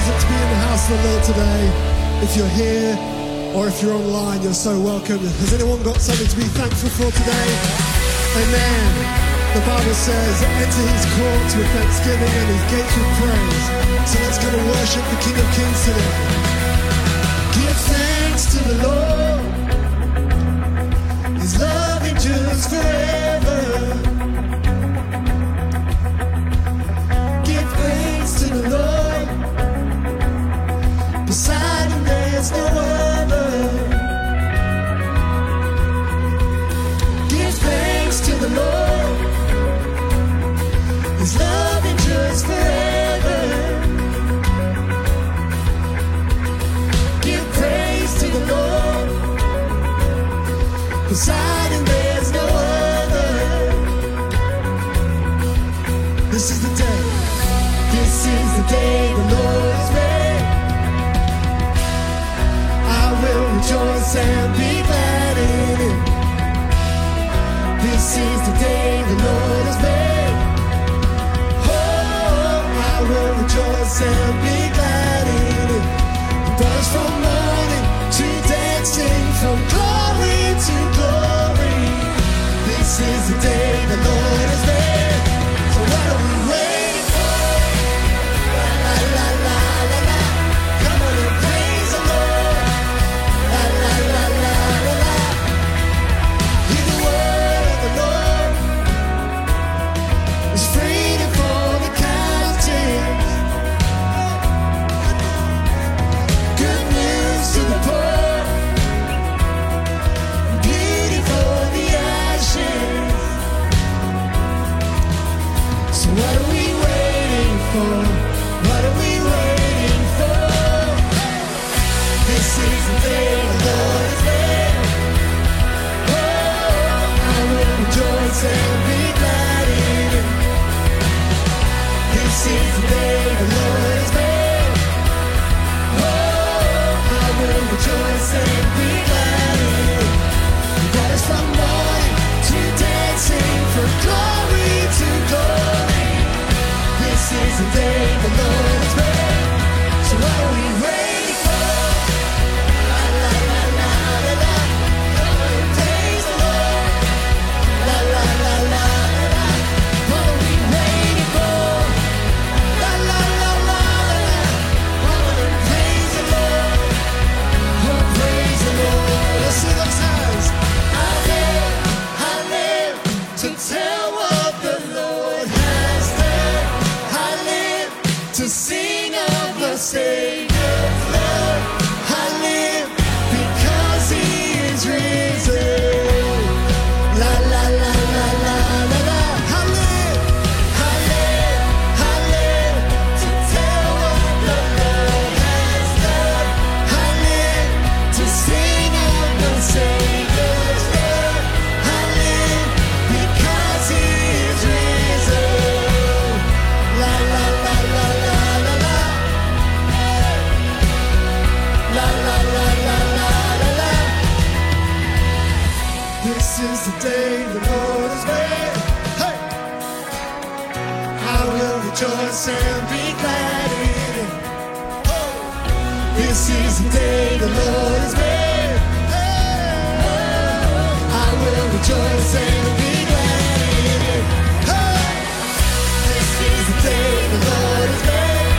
present to be in the house of the Lord today. If you're here or if you're online, you're so welcome. Has anyone got something to be thankful for today? Amen. The Bible says, enter his courts with thanksgiving and his gates with praise. So let's come and worship the King of Kings today. Give thanks to the Lord. His love endures forever. Give praise to the Lord. Beside him there's no other. Give thanks to the Lord. His love endures forever. Give praise to the Lord. Beside him there's no other. This is the day. This is the day the Lord has made. I will rejoice and be glad in it. This is the day the Lord has made. Oh, I will rejoice and be glad in it. It burns from morning to dancing, from glory to glory. This is the day the Lord has made. So what are we waiting for? La la la la la la. Come on and praise the Lord. La la la la la la. Hear the word of the Lord. There's freedom for the captives. Good news to the poor. Beauty for the ashes. So what are we waiting for? What are we waiting for? This is the day the Lord has made. Oh, I will rejoice and be glad in it. This is the day the Lord has made. Oh, I will rejoice and be glad in it. You got us from morning to dancing, from glory to glory. This is the day the Lord has made. So what are we waiting for? La la la la la la. Come on and praise the Lord. La la la la la la. What are we waiting for? La la la la la la. Come on and praise the Lord. Oh, praise the Lord. Let's sing those hands. I live to tell what the Lord has done. I live to sing of the Savior's love. I live because he is risen. La la la la la la la. I live to tell what the Lord has done. I live to sing of the Savior's love. I live because he is risen. La la la la la la la. La la la la la la la. This is the day the Lord has made. Hey! I will rejoice and be glad in it. Oh! This is the day the Lord has made. Hey! Oh! I will rejoice and be glad in it. Hey! This is the day the Lord has made.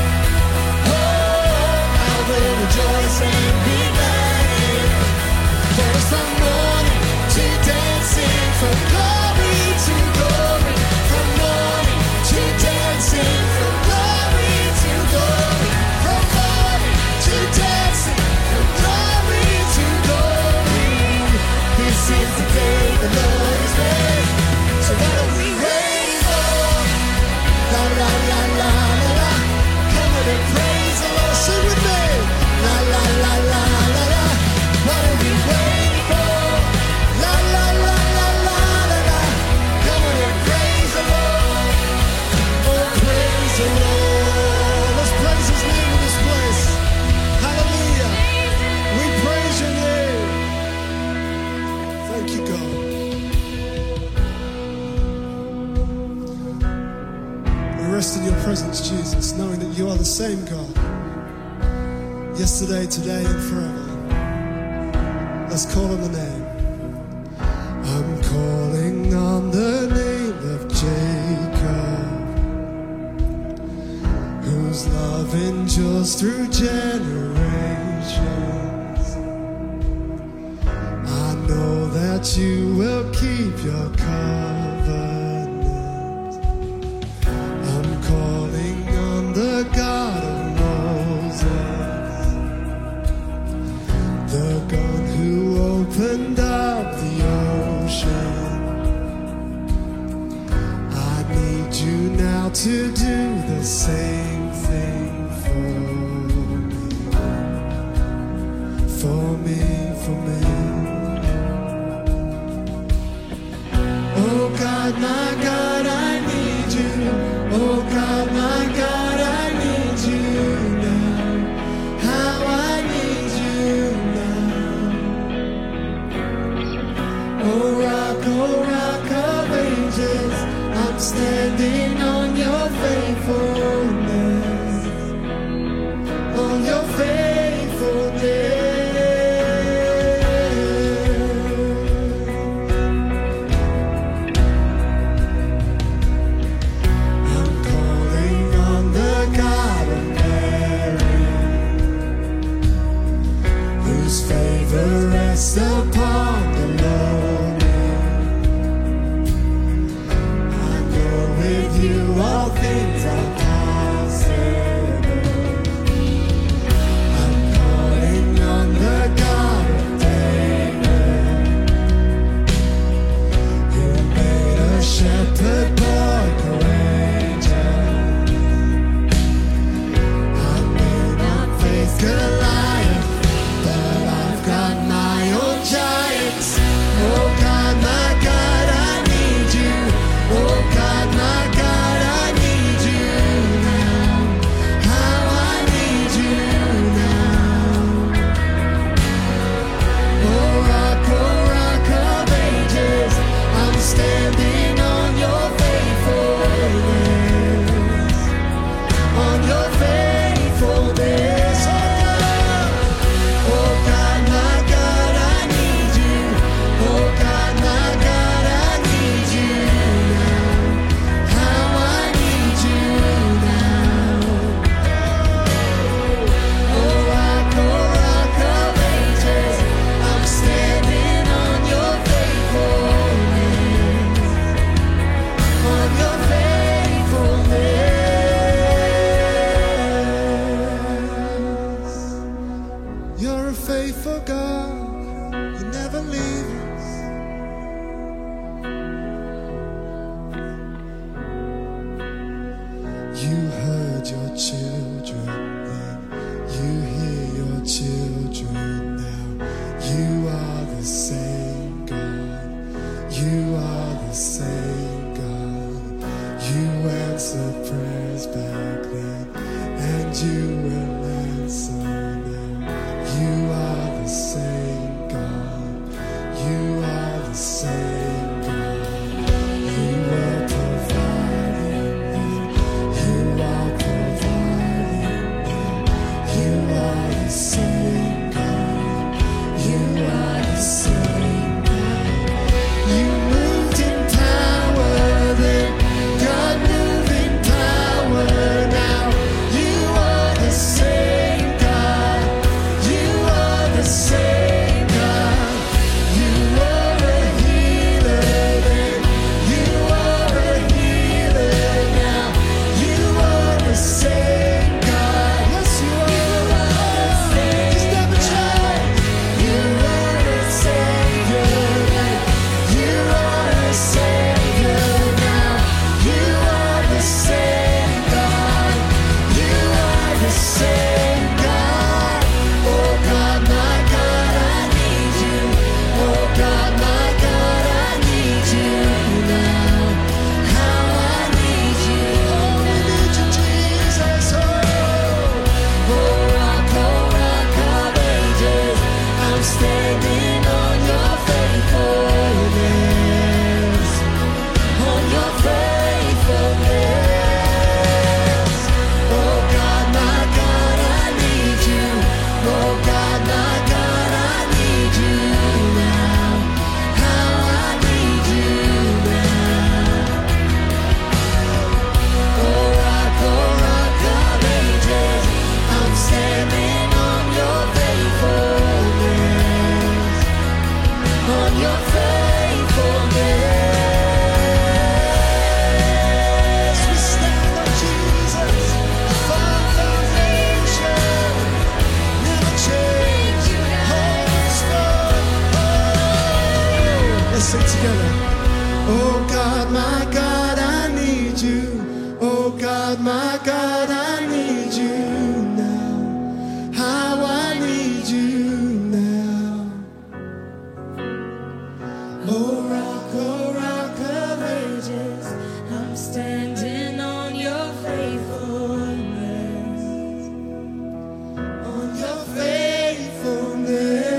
Oh! I will rejoice and be glad in it. There's from morning to dancing, from glory to glory. From morning to dancing, from glory to glory. From morning to dancing, from glory to glory. This is the day the Lord has made. So what are we waiting for? La la la la la la. Come on and praise the Lord. Sing with me. La la la la la la. What are we waiting for? La la la la la la la. Come on and praise the Lord. Oh, praise the Lord. Let's praise his name in this place. Hallelujah. We praise your name. Thank you, God. We rest in your presence, Jesus, knowing that you are the same God. yesterday, today, and forever. Let's call on the name. I'm calling on the name of Jacob, whose love endures through generations. I know that you will keep your covenant. I'm calling on the God of Moses, the God who opened up the ocean. I need you now to do the same thing for me. Oh God, my God, I need you. Oh God, my God, I need you now. How I need you now. Oh rock of ages, I'm standing on your faithfulness, on your faithfulness. I'm calling on the God of Mary, whose favor rests upon the lowly. I know with you all things are possible. I'm calling on the God of David, who made a shepherd boy courageous. I may not face Goliath, but I've got my own giants. Oh God, my God, I need you. Oh God, my God, I need you now. How I need you now. Oh rock of ages, I'm standing on your faithfulness, on your faithfulness. Oh God, my God, I need you. Oh God, my God, I need you now. How I need you now. Oh rock of ages, I'm standing on your faithfulness, on your faithfulness. You're a faithful God, you never leave us. You heard your children then, you hear your children now. You are the same God, you are the same God. You answer prayers back then, and you will answer now. You are the same God, you are the same God. You are providing then, you are providing then. You are the same God, you are the same God. You moved in power then, God move in power now. You are the same God, you are the same God. You are a healer then, you are a healer now. You are the same God, yes you are. Just never change. You are a Savior then, you are a Savior now. You are the same God, you are the same God. Oh God, my God, I need you. Oh God, my God, I need you now. How I need you. Oh, we need you, Jesus. Oh rock of ages, I'm standing on your faithfulness, on your faithfulness. Oh God, my God, I need you. God, I need you now. How I need you now. Oh rock of ages, I'm standing on your faithfulness. On your faithfulness.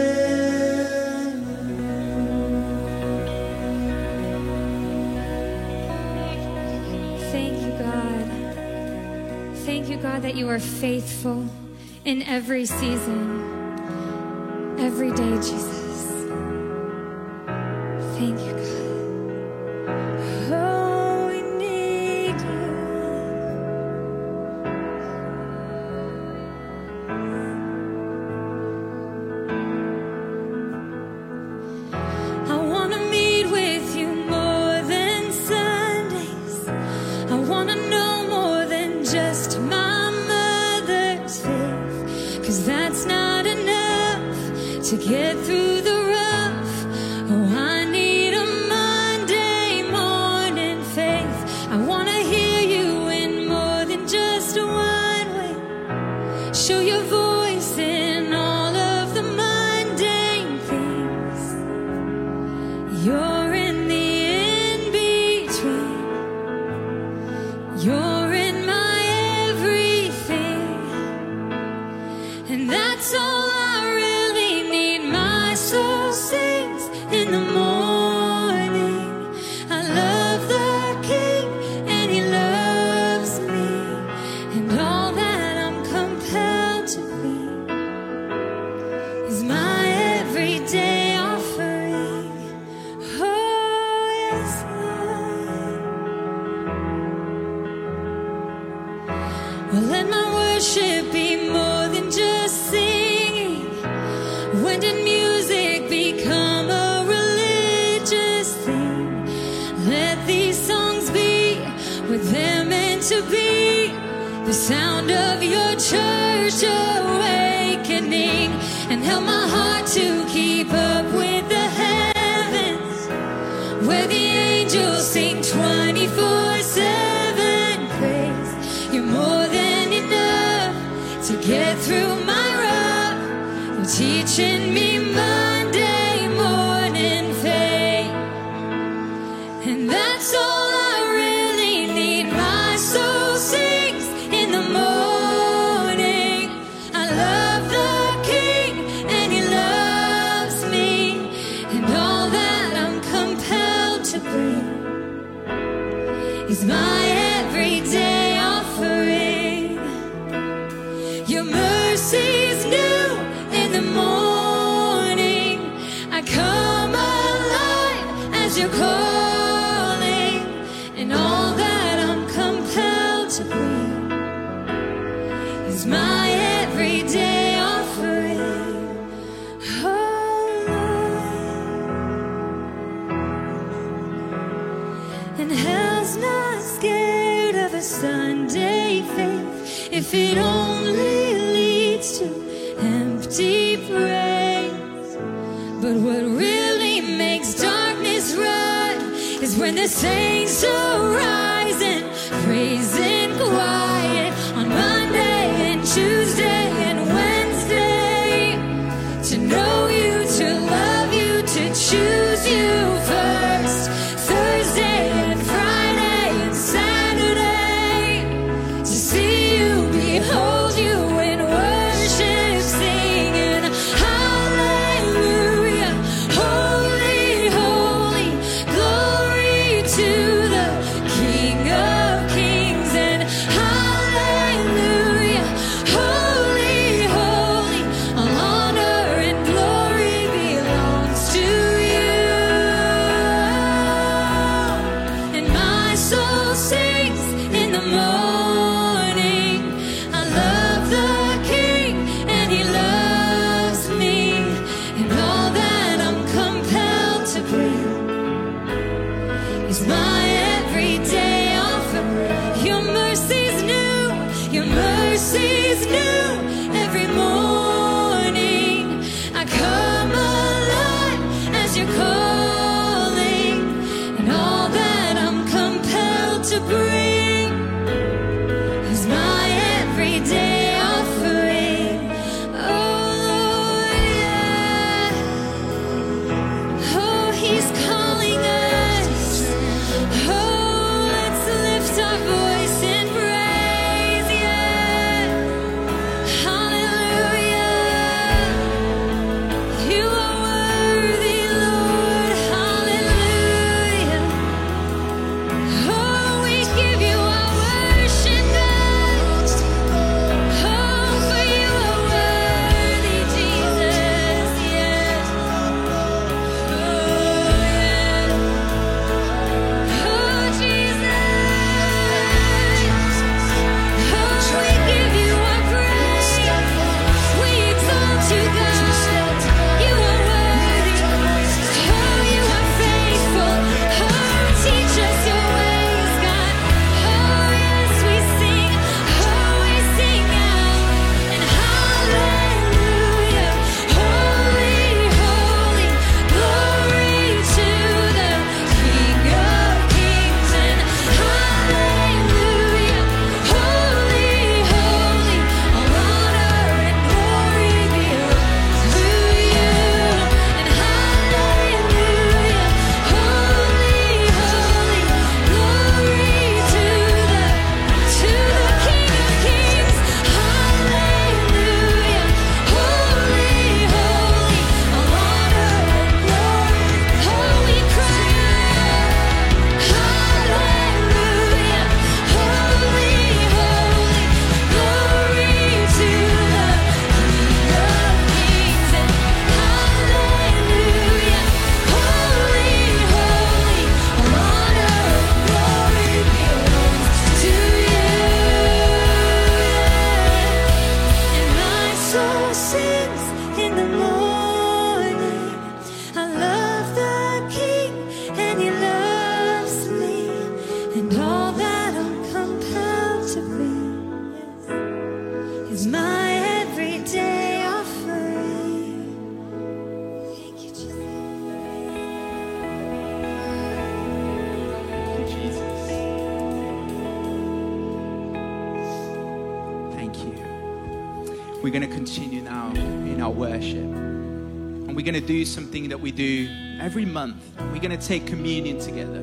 Thank you, God. Thank you, God, that you are faithful in every season, every day, Jesus. Thank you, God. Oh, we need you. I want to meet with you more than Sundays. I want to know more than just my mother's faith, 'cause that's not enough to get through the rough. Oh, I need a Monday morning faith. I want to hear you in more than just one way. Show your voice in all of the mundane things. You're in the in-between. You're in my everything. And that's all I really need. My soul sings in the morning. I love the King and he loves me. And all that I'm compelled to be is my everyday offering. Oh, yes, Lord. Well, let my worship be more than just singing. When did music become a religious thing? Let these songs be what they're meant to be. The sound of your church awakening. And help my heart to keep up with the heavens, where the angels sing 24/7 praise. You're more than enough to get through my rough. You're teaching me Monday morning faith. And that's all I really need. My soul sings in the morning. I love the King and he loves me. And all that I'm compelled to bring is my everyday offering. Your mercy's new in the morning. I come alive as you're calling. And all that I'm compelled to bring is my everyday offering. Oh, Lord. And hell's not scared of a Sunday faith if it only leads to empty praise. But what really makes darkness run is when the saints arise and praise in quiet on Monday and Tuesday and Wednesday. To know you, to love you, to choose you first. Thursday and Friday and Saturday. To see you, behold you in worship, singing hallelujah. Holy, holy, glory to the King of Kings. And hallelujah. and all that I'm compelled to be is my everyday offering. Thank you, Jesus. Thank you. We're going to continue now in our worship. And we're going to do something that we do every month. We're going to take communion together.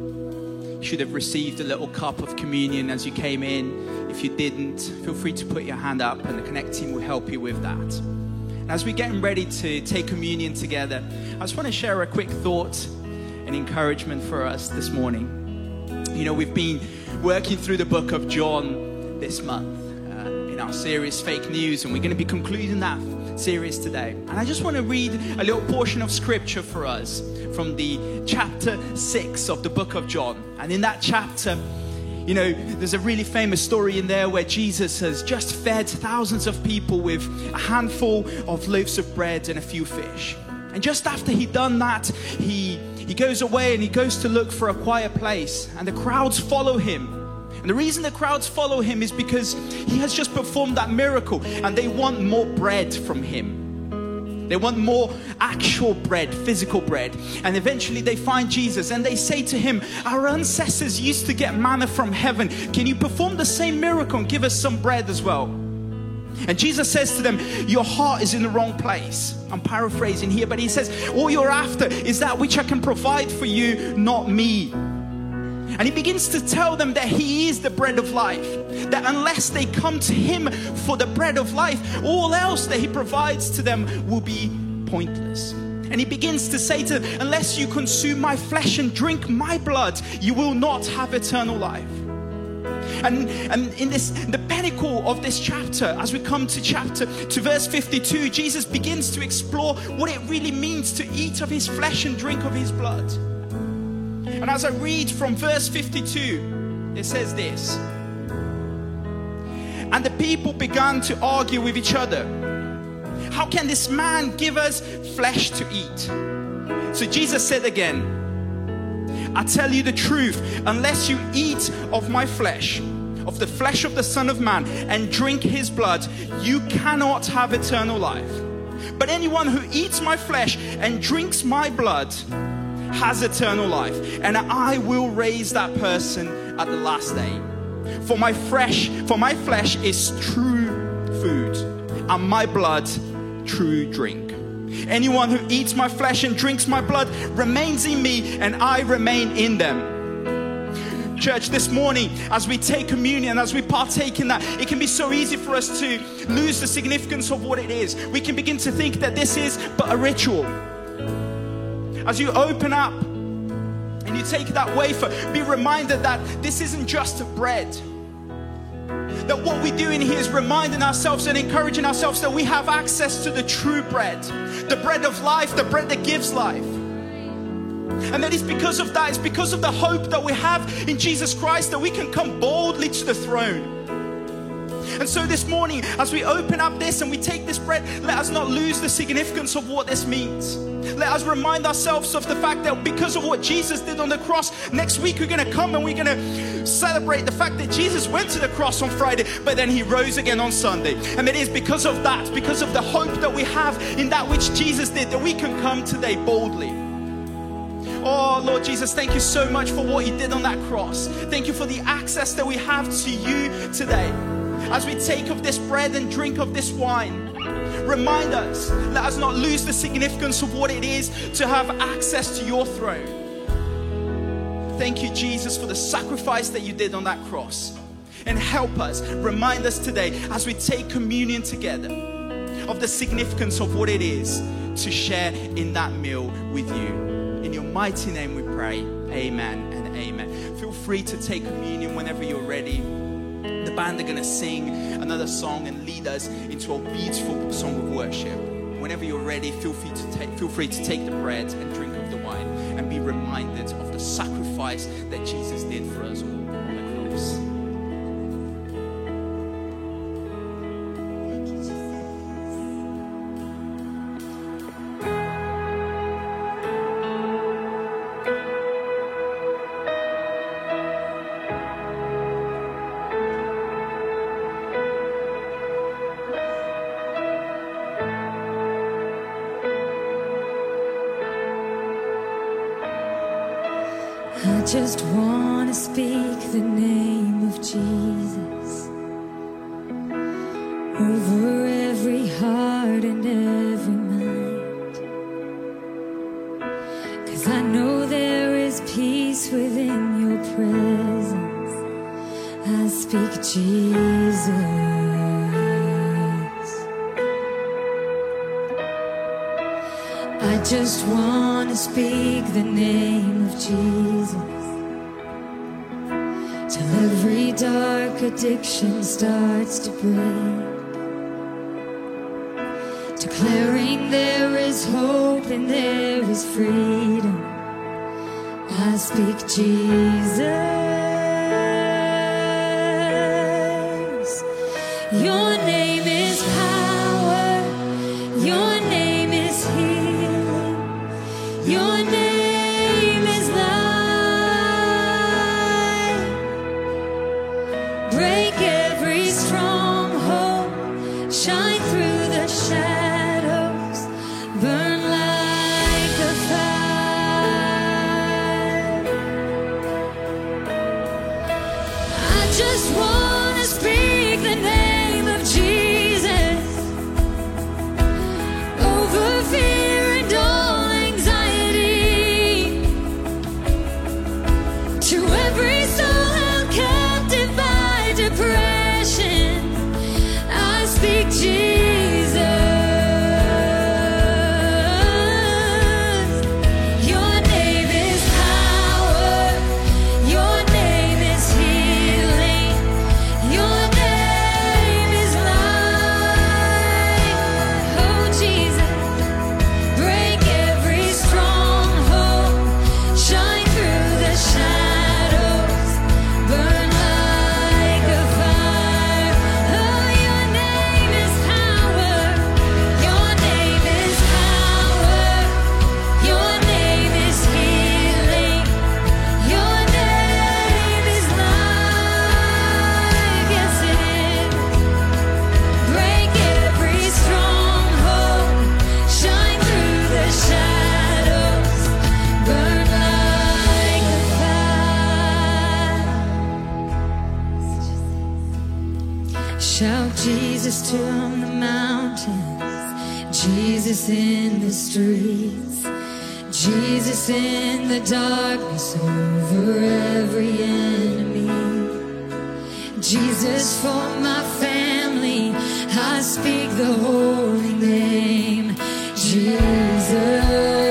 You should have received a little cup of communion as you came in. If you didn't, feel free to put your hand up and the Connect team will help you with that. And as we're getting ready to take communion together, I just want to share a quick thought and encouragement for us this morning. You know, we've been working through the book of John this month in our series Fake News, and we're going to be concluding that series today. And I just want to read a little portion of scripture for us from the chapter 6 of the book of John. And in that chapter, you know, there's a really famous story in there where Jesus has just fed thousands of people with a handful of loaves of bread and a few fish. And just after he'd done that, he goes away and he goes to look for a quiet place, and the crowds follow him. And the reason the crowds follow him is because he has just performed that miracle, and they want more bread from him. They want more actual bread, physical bread. And eventually they find Jesus and they say to him, our ancestors used to get manna from heaven. Can you perform the same miracle and give us some bread as well? And Jesus says to them, your heart is in the wrong place. I'm paraphrasing here, but he says, all you're after is that which I can provide for you, not me. And he begins to tell them that he is the bread of life. That unless they come to him for the bread of life, all else that he provides to them will be pointless. And he begins to say to them, unless you consume my flesh and drink my blood, you will not have eternal life. And in the pinnacle of this chapter, as we come to verse 52, Jesus begins to explore what it really means to eat of his flesh and drink of his blood. And as I read from verse 52, it says this. And the people began to argue with each other. How can this man give us flesh to eat? So Jesus said again, I tell you the truth, unless you eat of my flesh, of the flesh of the Son of Man, and drink his blood, you cannot have eternal life. But anyone who eats my flesh and drinks my blood has eternal life, and I will raise that person at the last day. For my flesh is true food, and my blood true drink. Anyone who eats my flesh and drinks my blood remains in me, and I remain in them. Church, this morning, as we take communion, as we partake in that, it can be so easy for us to lose the significance of what it is. We can begin to think that this is but a ritual. As you open up and you take that wafer, be reminded that this isn't just bread. That what we're doing here is reminding ourselves and encouraging ourselves that we have access to the true bread. The bread of life, the bread that gives life. And that it's because of that, it's because of the hope that we have in Jesus Christ that we can come boldly to the throne. And so this morning, as we open up this and we take this bread, let us not lose the significance of what this means. Let us remind ourselves of the fact that because of what Jesus did on the cross, next week we're going to come and we're going to celebrate the fact that Jesus went to the cross on Friday, but then he rose again on Sunday. And it is because of that, because of the hope that we have in that which Jesus did, that we can come today boldly. Oh, Lord Jesus, thank you so much for what you did on that cross. Thank you for the access that we have to you today. As we take of this bread and drink of this wine, remind us, let us not lose the significance of what it is to have access to your throne. Thank you, Jesus, for the sacrifice that you did on that cross. And help us, remind us today as we take communion together of the significance of what it is to share in that meal with you. In your mighty name we pray, amen and amen. Feel free to take communion whenever you're ready. The band are going to sing another song and lead us into a beautiful song of worship. Whenever you're ready, feel free to take the bread and drink of the wine and be reminded of the sacrifice that Jesus did for us all on the cross. just want to speak the name of Jesus over every heart and every mind. 'Cause I know there is peace within your presence. I speak Jesus. I just want to speak the name of Jesus till every dark addiction starts to break, declaring there is hope and there is freedom. I speak Jesus. Your name is power. Your name is healing. Your name is life. Break every stronghold. Shine through the shadows. Burn like a fire. I just want to speak the name of Jesus over fear and all anxiety, to every soul held captive by depression. I speak Jesus. Your name is power. Your name is healing. Your name is life. Oh Jesus, break every stronghold. Shine through the shadows. Burn like a fire. Oh, your name is power. Your name is power. Your name is healing. Your name is life. Yes, it is. Break every stronghold. Shine through the shadows. Burn like a fire. Shout Jesus from the mountains, Jesus in the streets, Jesus in the darkness over every enemy, Jesus for my family. I speak the holy name, Jesus.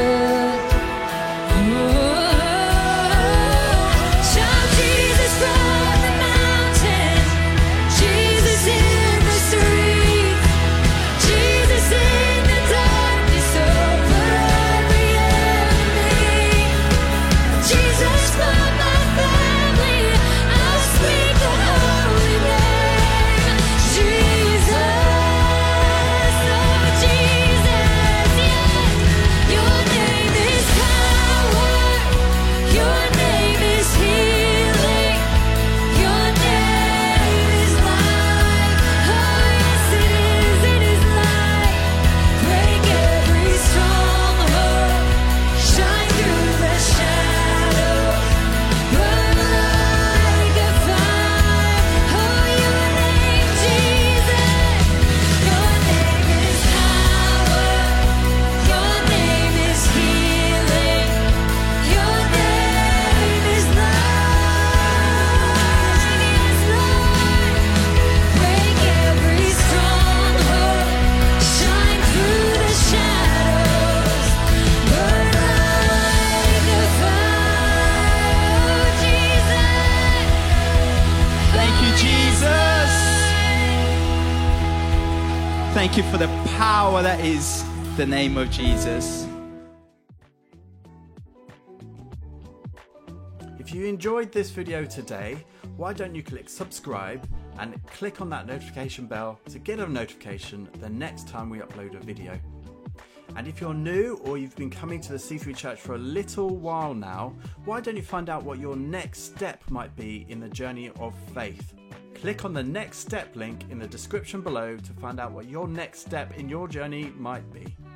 Shout Jesus from the mountain, Jesus in the street, Jesus in the darkness over every enemy, Jesus for my family. I'll speak the holy name, Jesus. Oh Jesus, yeah. Your name is power. Your name is healing. Your name is life. Oh yes, it is life. Break every stronghold. Shine through the shadows. Burn like a fire. Oh, your name, Jesus. Your name is power. Your name is healing. Your name is life. Yes, Lord. Break every stronghold. Shine through the shadows. Burn like a fire. Oh, Jesus. Thank you, Jesus. Thank you for the power that is the name of Jesus. If you enjoyed this video today, why don't you click subscribe and click on that notification bell to get a notification the next time we upload a video. And if you're new or you've been coming to the C3 Church for a little while now, why don't you find out what your next step might be in the journey of faith? Click on the next step link in the description below to find out what your next step in your journey might be.